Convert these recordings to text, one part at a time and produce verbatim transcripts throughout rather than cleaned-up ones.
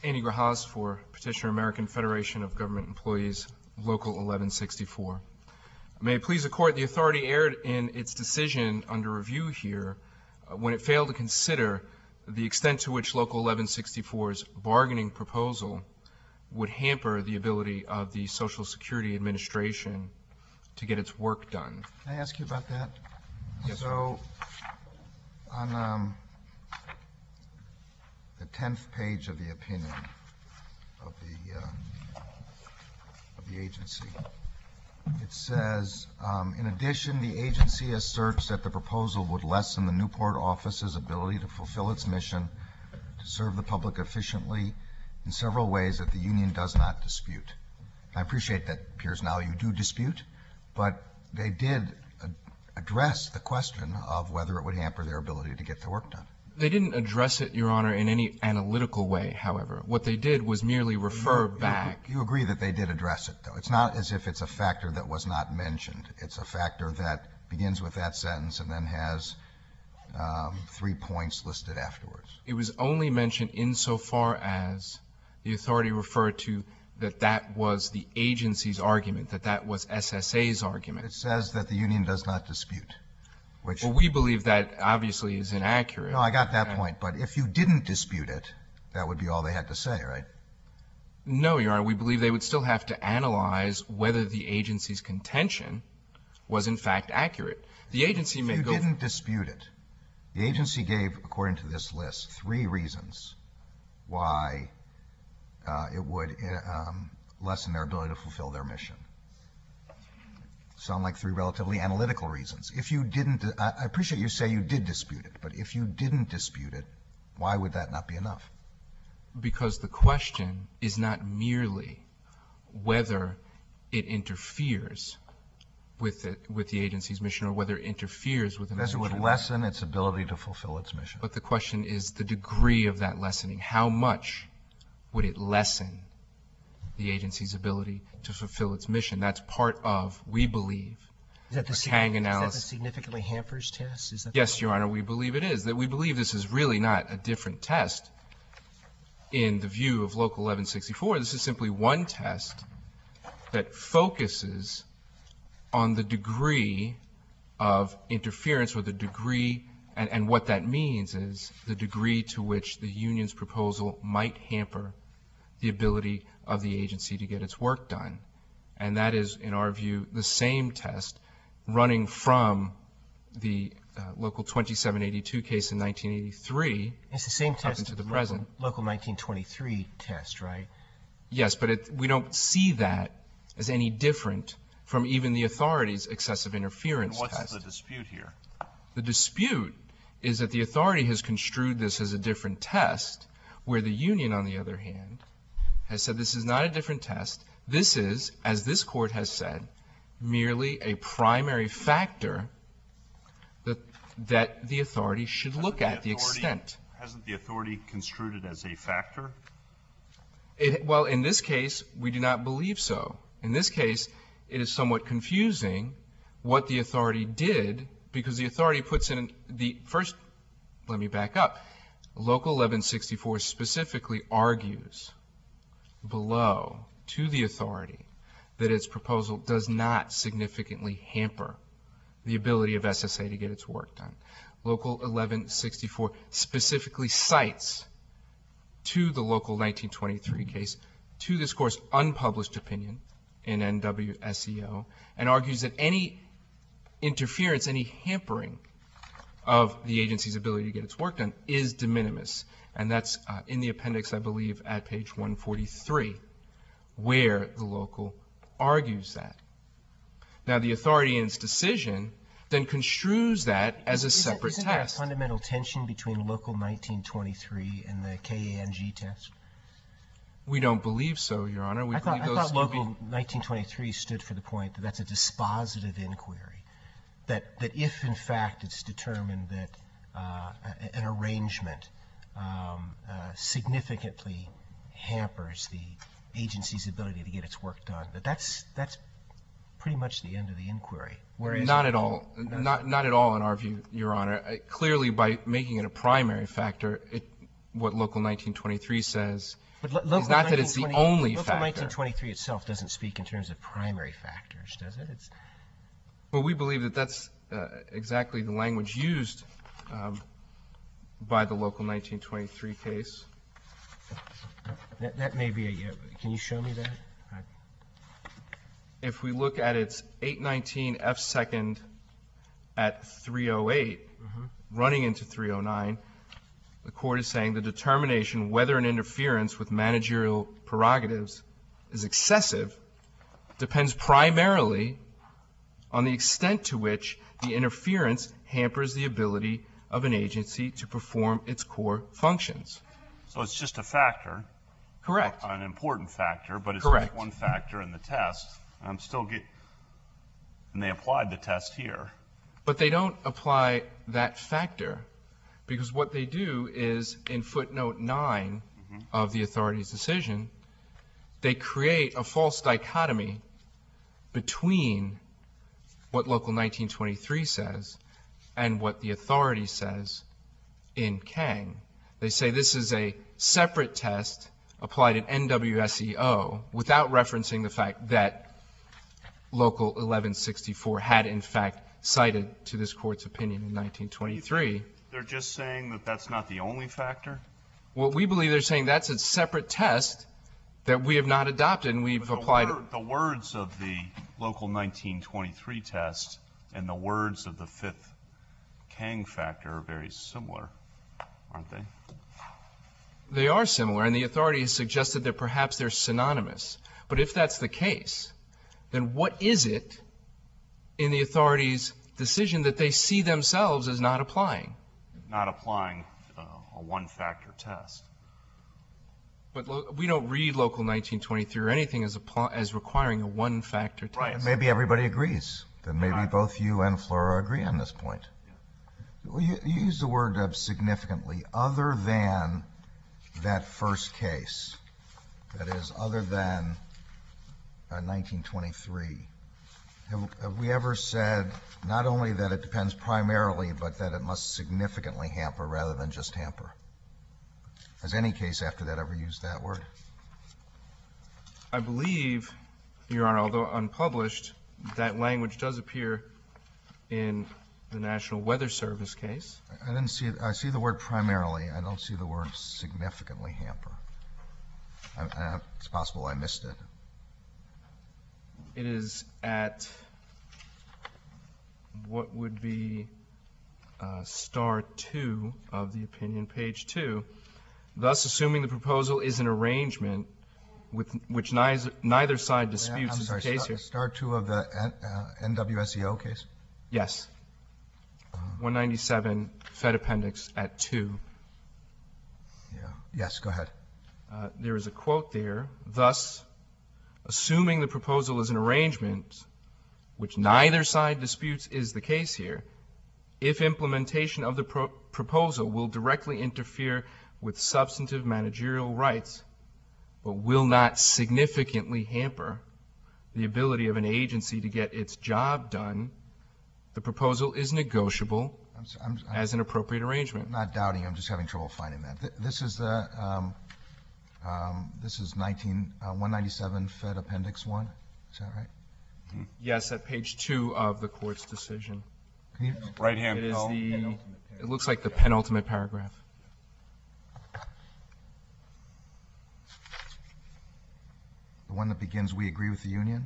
Andy Grajales for Petitioner American Federation of Government Employees, Local eleven sixty-four. May it please the Court, the authority erred in its decision under review here uh, when it failed to consider the extent to which Local eleven sixty-four's bargaining proposal would hamper the ability of the Social Security Administration to get its work done. Can I ask you about that? Yes, so, on um, the tenth page of the opinion of the uh, of the agency, it says, um, in addition, the agency asserts that the proposal would lessen the Newport office's ability to fulfill its mission to serve the public efficiently in several ways that the union does not dispute. I appreciate that, Piers, now you do dispute, but they did ad address the question of whether it would hamper their ability to get the work done. They didn't address it, Your Honor, in any analytical way, however. What they did was merely refer you, back. You, you agree that they did address it, though. It's not as if it's a factor that was not mentioned. It's a factor that begins with that sentence and then has um, three points listed afterwards. It was only mentioned insofar as the authority referred to that that was the agency's argument, that that was S S A's argument. It says that the union does not dispute. Which, well, we believe that obviously is inaccurate. No, I got that point. But if you didn't dispute it, that would be all they had to say, right? No, Your Honor. We believe they would still have to analyze whether the agency's contention was in fact accurate. The agency if may you go... you didn't dispute it. The agency gave, according to this list, three reasons why uh, it would um, lessen their ability to fulfill their mission. Sound like three relatively analytical reasons. If you didn't, I appreciate you say you did dispute it, but if you didn't dispute it, why would that not be enough? Because the question is not merely whether it interferes with the, with the agency's mission or whether it interferes with the mission. Because it would lessen its ability to fulfill its mission. But the question is the degree of that lessening. How much would it lessen the agency's ability to fulfill its mission? That's part of, we believe, is that the, the Kang analysis. Is that the significantly hampers test? Is that yes, Your Honor, we believe it is. That we believe this is really not a different test in the view of Local eleven sixty-four. This is simply one test that focuses on the degree of interference or the degree, and, and what that means is the degree to which the union's proposal might hamper the ability of the agency to get its work done. And that is, in our view, the same test running from the uh, Local twenty-seven eighty-two case in nineteen eighty-three it's the same up test into the local, present. Local nineteen twenty-three test, right? Yes, but it, we don't see that as any different from even the authority's excessive interference and what's test. What's the dispute here? The dispute is that the authority has construed this as a different test, where the union, on the other hand, has said this is not a different test. This is, as this Court has said, merely a primary factor that, that the authority should hasn't look the at, the authority, extent. Hasn't the authority construed it as a factor? It, well, in this case, we do not believe so. In this case, it is somewhat confusing what the authority did, because the authority puts in the first, let me back up. Local eleven sixty-four specifically argues below to the authority that its proposal does not significantly hamper the ability of S S A to get its work done. Local eleven sixty-four specifically cites to the Local nineteen twenty-three case, to this Court's unpublished opinion in N W S E O, and argues that any interference, any hampering of the agency's ability to get its work done is de minimis. And that's uh, in the appendix, I believe, at page one forty-three, where the local argues that. Now, the authority in its decision then construes that as a Isn't- separate isn't test. there a fundamental tension between Local nineteen twenty-three and the K A N G test? We don't believe so, Your Honor. We I thought, believe I those thought can Local nineteen twenty-three stood for the point that that's a dispositive inquiry, that, that if, in fact, it's determined that uh, an arrangement um, uh, significantly hampers the agency's ability to get its work done, that that's, that's pretty much the end of the inquiry. Whereas Not at all. Not, not at all in our view, Your Honor. Uh, Clearly, by making it a primary factor, it, what Local nineteen twenty-three says But lo- local It's not that it's the nineteen twenty only local factor. nineteen twenty-three itself doesn't speak in terms of primary factors, does it? It's Well, we believe that that's uh, exactly the language used um, by the local nineteen twenty-three case. that, that may be a. Uh, can you show me that? I, If we look at its eight nineteen F second at three oh eight, mm-hmm. running into three oh nine, the court is saying the determination whether an interference with managerial prerogatives is excessive depends primarily on the extent to which the interference hampers the ability of an agency to perform its core functions. So it's just a factor, Correct. an important factor, but it's Correct. just one factor in the test. I'm still get, and they applied the test here. But they don't apply that factor, because what they do is, in footnote nine Mm-hmm. of the authority's decision, they create a false dichotomy between what Local nineteen twenty-three says and what the authority says in Kang. They say this is a separate test applied at N W S E O without referencing the fact that Local eleven sixty-four had, in fact, cited to this court's opinion in nineteen twenty-three. They're just saying that that's not the only factor? Well, we believe they're saying that's a separate test that we have not adopted and we've But the applied. word- the words of the Local nineteen twenty-three test and the words of the fifth Kang factor are very similar, aren't they? They are similar, and the authority has suggested that perhaps they're synonymous. But if that's the case, then what is it in the authority's decision that they see themselves as not applying? Not applying uh, a one-factor test. But lo- we don't read Local nineteen twenty-three or anything as, apply- as requiring a one-factor test. Right. Maybe everybody agrees. Then maybe Right. both you and Flora agree on this point. Well, you, you use the word uh, significantly, other than that first case. That is, other than uh, nineteen twenty-three. Have, have we ever said not only that it depends primarily, but that it must significantly hamper rather than just hamper? Has any case after that ever used that word? I believe, Your Honor, although unpublished, that language does appear in the National Weather Service case. I didn't see, I see the word primarily. I don't see the word significantly hamper. I, I, it's possible I missed it. It is at what would be uh, star two of the opinion, page two. Thus, assuming the proposal is an arrangement with which neither, neither side disputes I'm is sorry, the case star, here. star two of the N, uh, N W S E O case? Yes. one ninety-seven Fed Appendix at two. Yeah. Yes, go ahead. Uh, there is a quote there. Thus, assuming the proposal is an arrangement which neither side disputes is the case here, if implementation of the pro- proposal will directly interfere with substantive managerial rights, but will not significantly hamper the ability of an agency to get its job done, the proposal is negotiable I'm, s- I'm, I'm as an appropriate arrangement. not doubting you. I'm just having trouble finding that. Th- This is the, um, um, this is nineteen, uh, one ninety-seven Fed Appendix one. Is that right? Yes, at page two of the court's decision. Can you, Right-hand It is column. the, it looks like the penultimate paragraph. the one that begins, "We agree with the union"?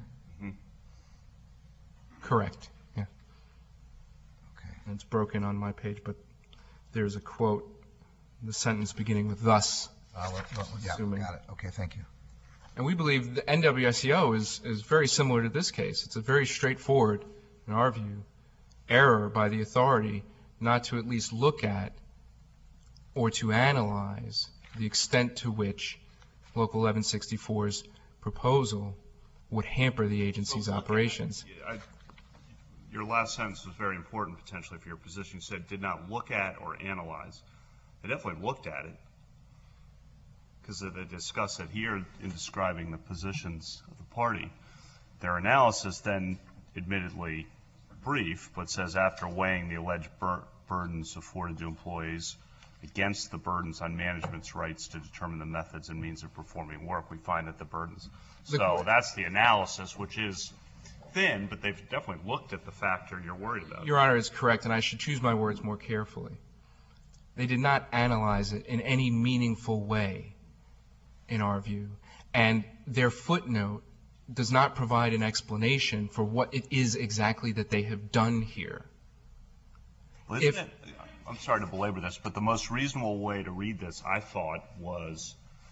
Correct. Yeah. Okay. And it's broken on my page, but there's a quote, the sentence beginning with thus. Uh, well, well, yeah, Assuming. got it. Okay, thank you. And we believe the N W S E O is, is very similar to this case. It's a very straightforward, in our view, error by the authority not to at least look at or to analyze the extent to which Local eleven sixty-four's proposal would hamper the agency's operations. I- Your last sentence was very important potentially for your position. You said did not look at or analyze. They definitely looked at it because they discuss it here in describing the positions of the party. Their analysis then, admittedly brief, but says after weighing the alleged bur- burdens afforded to employees against the burdens on management's rights to determine the methods and means of performing work, we find that the burdens. So that's the analysis, which is thin, but they've definitely looked at the factor you're worried about. Your Honor is correct, and I should choose my words more carefully. They did not analyze it in any meaningful way, in our view. And their footnote does not provide an explanation for what it is exactly that they have done here. Well, If, it, I'm sorry to belabor this, but the most reasonable way to read this, I thought, was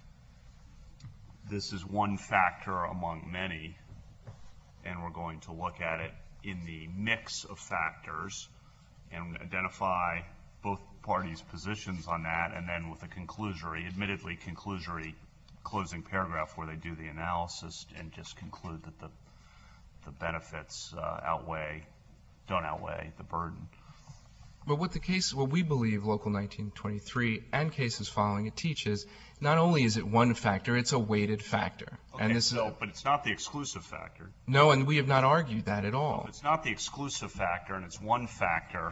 this is one factor among many, and we're going to look at it in the mix of factors and identify both parties' positions on that, and then with a conclusory, admittedly conclusory closing paragraph where they do the analysis and just conclude that the the benefits uh, outweigh, don't outweigh the burden. But what the case, what we believe Local nineteen twenty-three and cases following it teaches, not only is it one factor, it's a weighted factor. Okay, and this so, is, but it's not the exclusive factor. no, and we have not argued that at all. If it's not the exclusive factor and it's one factor,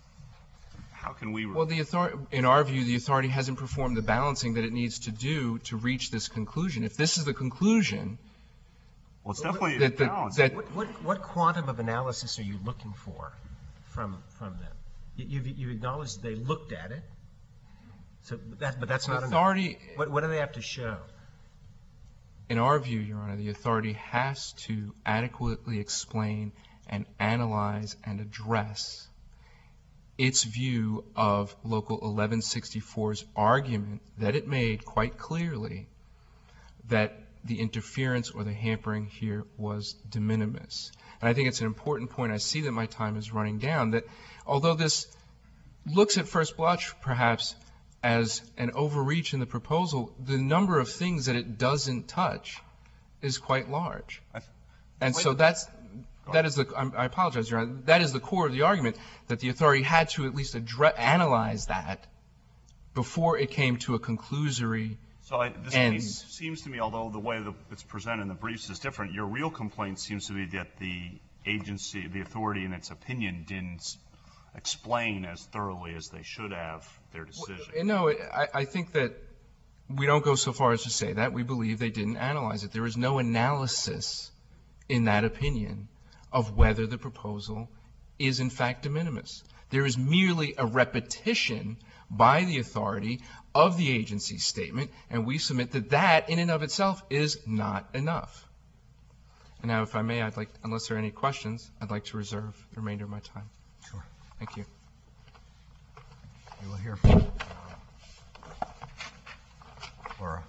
how can we? Well, the authority, in our view, the authority hasn't performed the balancing that it needs to do to reach this conclusion. If this is the conclusion, well, it's definitely that the- balanced. that- What, what, what quantum of analysis are you looking for from, from them? You- You've, you've acknowledged they looked at it, so that, but that's the not enough. authority, What, what do they have to show? in our view, Your Honor, the authority has to adequately explain and analyze and address its view of Local eleven sixty-four's argument that it made quite clearly that the interference or the hampering here was de minimis. And I think it's an important point. I see that my time is running down, that although this looks at first blush perhaps as an overreach in the proposal, the number of things that it doesn't touch is quite large. And so that's, that is the, I'm- I apologize, Your Honor, that is the core of the argument, that the authority had to at least address, analyze that before it came to a conclusory. So I, this And- case seems to me, although the way that it's presented in the briefs is different, your real complaint seems to be that the agency, the authority in its opinion didn't explain as thoroughly as they should have their decision. No, I, I think that we don't go so far as to say that. We believe they didn't analyze it. There is no analysis in that opinion of whether the proposal is in fact de minimis. There is merely a repetition by the authority of the agency's statement, and we submit that that in and of itself is not enough. And now, if I may, I'd like, unless there are any questions, I'd like to reserve the remainder of my time. Sure. Thank you. We will hear from uh, Laura.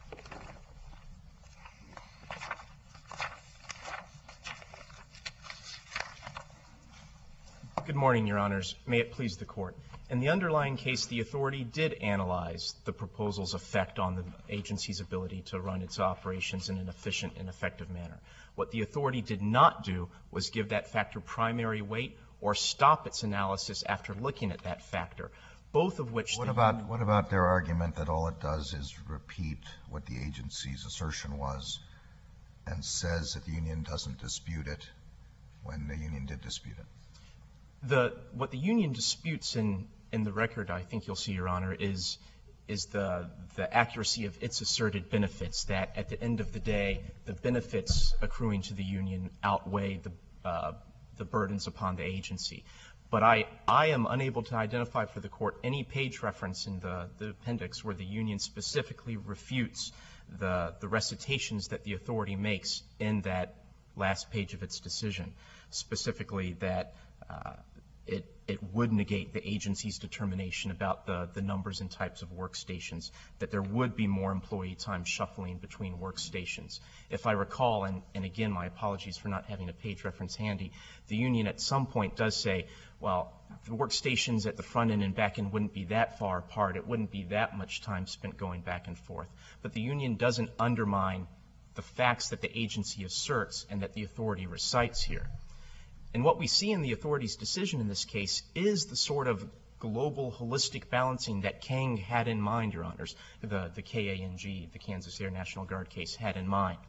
Good morning, Your Honors. May it please the Court. In the underlying case, the authority did analyze the proposal's effect on the agency's ability to run its operations in an efficient and effective manner. What the authority did not do was give that factor primary weight or stop its analysis after looking at that factor, both of which... What the about, what about their argument that all it does is repeat what the agency's assertion was and says that the union doesn't dispute it when the union did dispute it? The, what the union disputes in, in the record, I think you'll see, Your Honor, is, is the, the accuracy of its asserted benefits, that at the end of the day, the benefits accruing to the union outweigh the, uh, the burdens upon the agency. But I, I am unable to identify for the Court any page reference in the, the appendix where the union specifically refutes the, the recitations that the authority makes in that last page of its decision, specifically that uh, it, it would negate the agency's determination about the, the numbers and types of workstations, that there would be more employee time shuffling between workstations. If I recall, and, and again, my apologies for not having a page reference handy, the union at some point does say, well, the workstations at the front end and back end wouldn't be that far apart. It wouldn't be that much time spent going back and forth. But the union doesn't undermine the facts that the agency asserts and that the authority recites here. And what we see in the authority's decision in this case is the sort of global holistic balancing that Kang had in mind, Your Honors, the, the K A N G, the Kansas Air National Guard case, had in mind.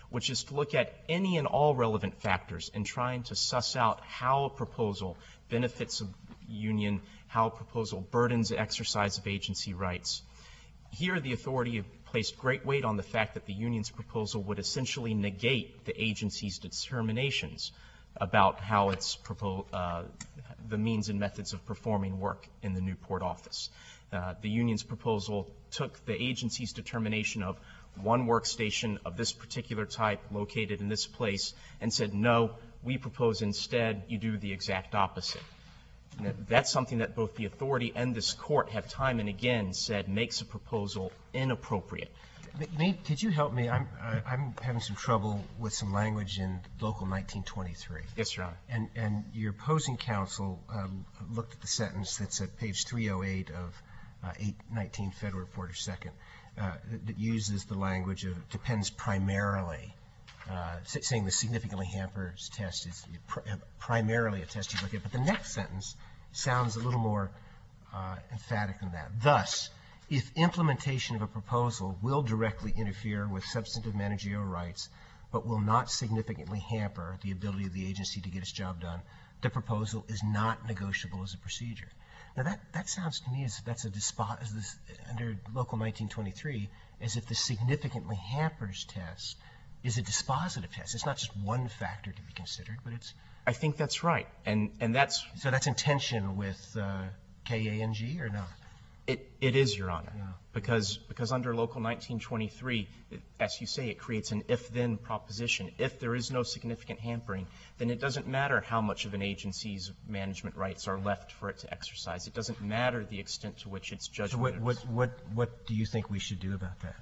which is to look at any and all relevant factors in trying to suss out how a proposal benefits a union, how a proposal burdens the exercise of agency rights. Here, the authority placed great weight on the fact that the union's proposal would essentially negate the agency's determinations about how it's propo- uh, the means and methods of performing work in the Newport office. Uh, the union's proposal took the agency's determination of one workstation of this particular type located in this place and said, no, we propose instead you do the exact opposite. Now, that's something that both the authority and this court have time and again said makes a proposal inappropriate. Nate, could you help me? I'm, uh, I'm having some trouble with some language in Local nineteen twenty-three. Yes, Your Honor. And, and your opposing counsel um, looked at the sentence that's at page three oh eight of uh, eight nineteen Federal Reporter Second uh, that, that uses the language of depends primarily, uh, saying the significantly hampers test is pr- primarily a test you look at. But the next sentence sounds a little more uh, emphatic than that. Thus, if implementation of a proposal will directly interfere with substantive managerial rights, but will not significantly hamper the ability of the agency to get its job done, the proposal is not negotiable as a procedure. Now that, that sounds to me as if that's a dispo- as this, under Local nineteen twenty-three, as if the significantly hampers test is a dispositive test. It's not just one factor to be considered, but it's... I think that's right. And, and that's... So that's in tension with uh, K A N G or not? It, it is, Your Honor, Yeah. because because under Local nineteen twenty-three, it, as you say, it creates an if-then proposition. If there is no significant hampering, then it doesn't matter how much of an agency's management rights are left for it to exercise. It doesn't matter the extent to which its So judgment what, is. what, what, what do you think we should do about that?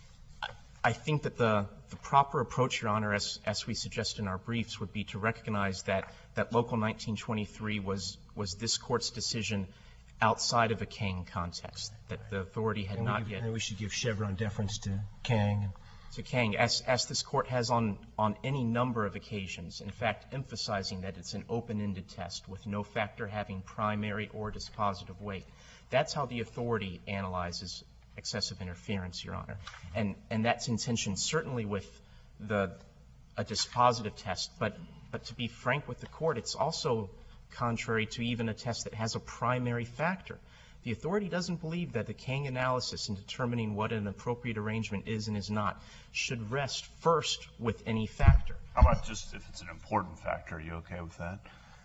I think that the, the proper approach, Your Honor, as, as we suggest in our briefs, would be to recognize that, that Local nineteen twenty-three was, was this Court's decision outside of a Kang context, that the authority had And we not give- yet. And we should give Chevron deference to Kang. To Kang, as, as this Court has on, on any number of occasions, in fact, emphasizing that it's an open-ended test with no factor having primary or dispositive weight. That's how the authority analyzes excessive interference, Your Honor. And, and that's in tension certainly with the, a dispositive test, but, but to be frank with the Court, it's also contrary to even a test that has a primary factor. The authority doesn't believe that the Kang analysis in determining what an appropriate arrangement is and is not should rest first with any factor. How about just if it's an important factor? Are you okay with that?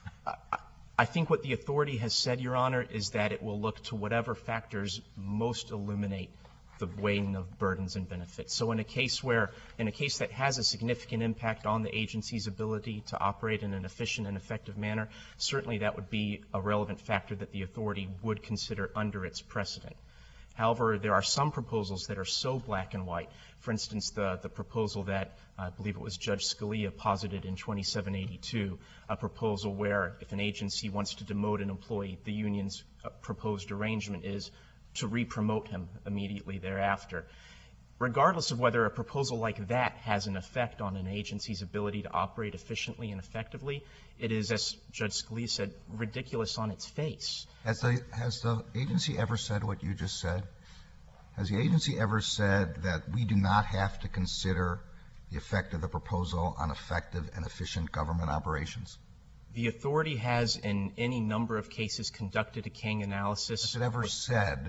I think what the authority has said, Your Honor, is that it will look to whatever factors most illuminate the weighing of burdens and benefits. So in a case where, in a case that has a significant impact on the agency's ability to operate in an efficient and effective manner, certainly that would be a relevant factor that the authority would consider under its precedent. However, there are some proposals that are so black and white. For instance, the, the proposal that I believe it was Judge Scalia posited in twenty-seven eighty-two, a proposal where if an agency wants to demote an employee, the union's uh, proposed arrangement is to re-promote him immediately thereafter. Regardless of whether a proposal like that has an effect on an agency's ability to operate efficiently and effectively, it is, as Judge Scalia said, ridiculous on its face. Has the, has the agency ever said what you just said? Has the agency ever said that we do not have to consider the effect of the proposal on effective and efficient government operations? The authority has, in any number of cases, conducted a Kang analysis. Has it ever said,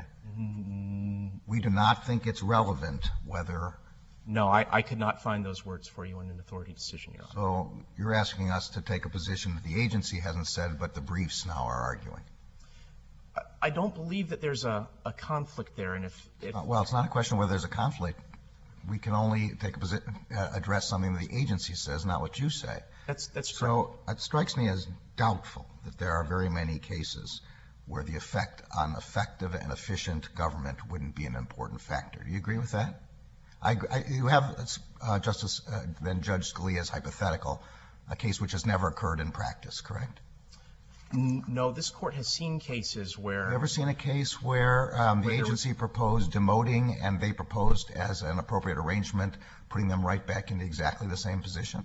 we do not think it's relevant whether? No, I, I could not find those words for you in an authority decision, Your Honor. So you're asking us to take a position that the agency hasn't said, but the briefs now are arguing. I don't believe that there's a, a conflict there, and if, if Uh, Well, it's not a question of whether there's a conflict. We can only take a position, uh, address something that the agency says, not what you say. that's that's true. So it strikes me as doubtful that there are very many cases where the effect on effective and efficient government wouldn't be an important factor. Do you agree with that? I, I, you have, uh, Justice, uh, then Judge Scalia's hypothetical, a case which has never occurred in practice, correct? N- No, this Court has seen cases where Have you ever seen a case where um, the Where there was- agency proposed demoting and they proposed as an appropriate arrangement putting them right back into exactly the same position?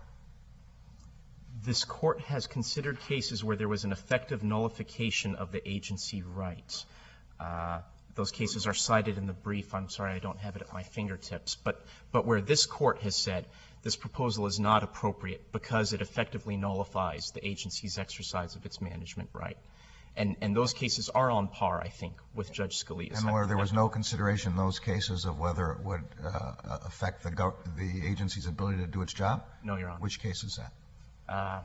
this Court has considered cases where there was an effective nullification of the agency rights. Uh, those cases are cited in the brief. I'm sorry, I don't have it at my fingertips. But, but where this court has said this proposal is not appropriate because it effectively nullifies the agency's exercise of its management right. And, and those cases are on par, I think, with Judge Scalia's. And where there was no consideration in those cases of whether it would uh, affect the, gov- the agency's ability to do its job? No, Your Honor. Which case is that? Uh,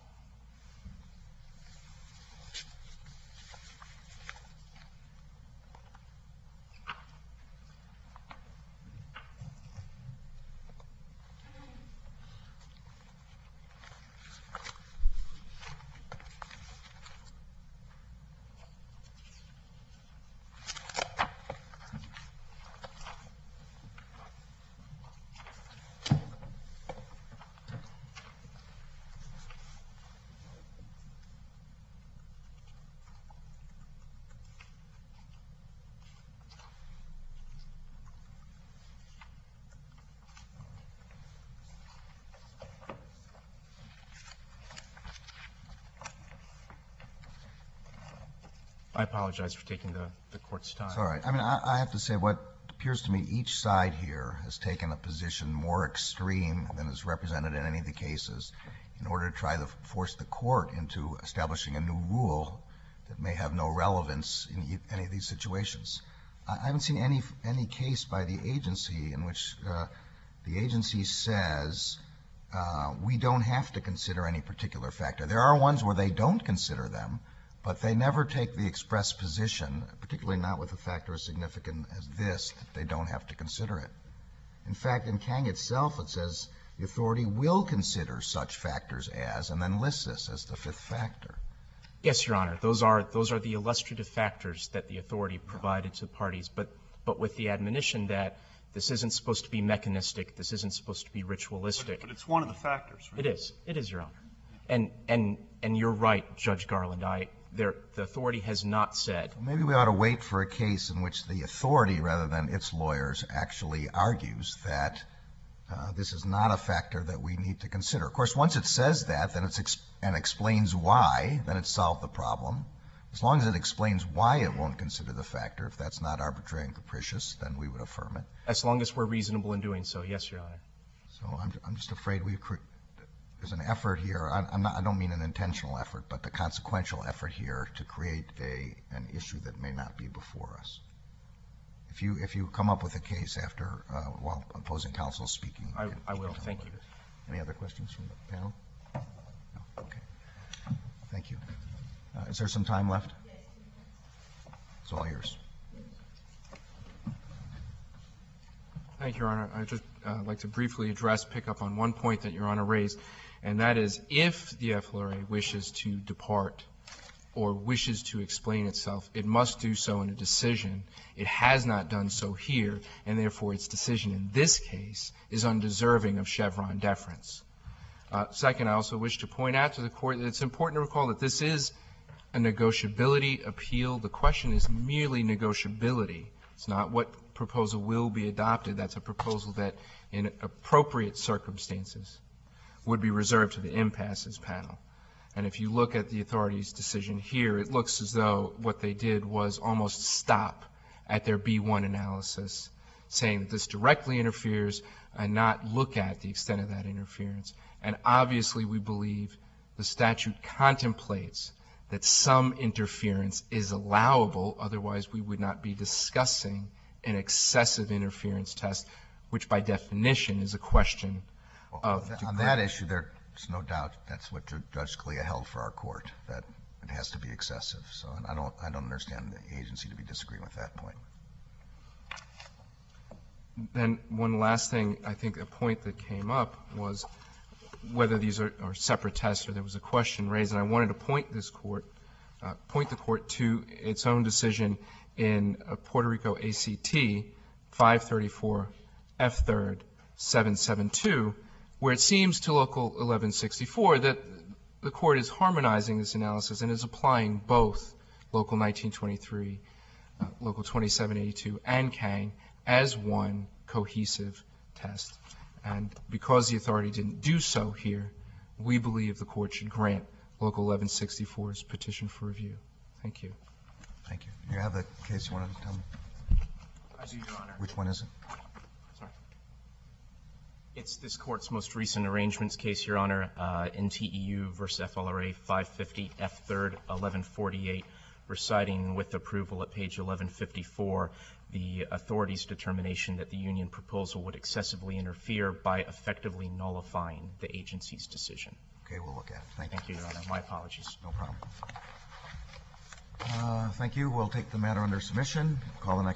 I apologize for taking the, the court's time. It's all right. I mean, I, I have to say what appears to me each side here has taken a position more extreme than is represented in any of the cases in order to try to force the court into establishing a new rule that may have no relevance in e- any of these situations. I, I haven't seen any any case by the agency in which uh, the agency says uh, we don't have to consider any particular factor. There are ones where they don't consider them, but they never take the express position, particularly not with a factor as significant as this, that they don't have to consider it. In fact, in Kang itself, it says the authority will consider such factors as, and then lists this as the fifth factor. Yes, Your Honor. Those are those are the illustrative factors that the authority provided to the parties, but but with the admonition that this isn't supposed to be mechanistic, this isn't supposed to be ritualistic. But it's one of the factors, right? It is. It is, Your Honor. And and and you're right, Judge Garland. I there the authority has not said. Maybe we ought to wait for a case in which the authority, rather than its lawyers, actually argues that uh, this is not a factor that we need to consider. Of course, once it says that, then it's ex- and explains why, then it's solved the problem. As long as it explains why it won't consider the factor, if that's not arbitrary and capricious, then we would affirm it. As long as we're reasonable in doing so, yes, Your Honor. So I'm, I'm just afraid we've cre- there's an effort here. I, I'm not, I don't mean an intentional effort, but the consequential effort here to create a an issue that may not be before us. If you if you come up with a case after uh, while opposing counsel is speaking, I, you can- I you will. can Thank talk you. about it. Any other questions from the panel? No? Okay. Thank you. Uh, is there some time left? It's all yours. Thank you, Your Honor. I'd just uh, like to briefly address, pick up on one point that Your Honor raised, and that is if the F L R A wishes to depart or wishes to explain itself, it must do so in a decision. It has not done so here, and therefore its decision in this case is undeserving of Chevron deference. Uh, second, I also wish to point out to the Court that it's important to recall that this is a negotiability appeal. The question is merely negotiability. It's not what proposal will be adopted. That's a proposal that, in appropriate circumstances, would be reserved to the impasses panel. And if you look at the authority's decision here, it looks as though what they did was almost stop at their B one analysis, saying that this directly interferes and not look at the extent of that interference. And obviously we believe the statute contemplates that some interference is allowable, otherwise we would not be discussing an excessive interference test, which by definition is a question of Well, on that issue, there's no doubt that's what Judge Scalia held for our court, that it has to be excessive. So I don't, I don't understand the agency to be disagreeing with that point. Then one last thing, I think a point that came up was whether these are, are separate tests, or there was a question raised, and I wanted to point this court, uh, point the court to its own decision in uh, Puerto Rico A C T five thirty-four F third seven seventy-two, where it seems to Local eleven sixty-four that the court is harmonizing this analysis and is applying both Local nineteen twenty-three, uh, Local twenty-seven eighty-two, and Kang as one cohesive test. And because the authority didn't do so here, we believe the court should grant Local eleven sixty-four's petition for review. Thank you. Thank you. You have the case you wanted to tell me? I do, Your Honor. Which one is it? Sorry. It's this court's most recent arrangements case, Your Honor, uh, N T E U versus F L R A five fifty F third eleven forty-eight, reciting with approval at page eleven fifty-four the authority's determination that the union proposal would excessively interfere by effectively nullifying the agency's decision. Okay, we'll look at it. Thank you. Thank you, Your Honor. My apologies. No problem. Uh, Thank you. We'll take the matter under submission. Call the next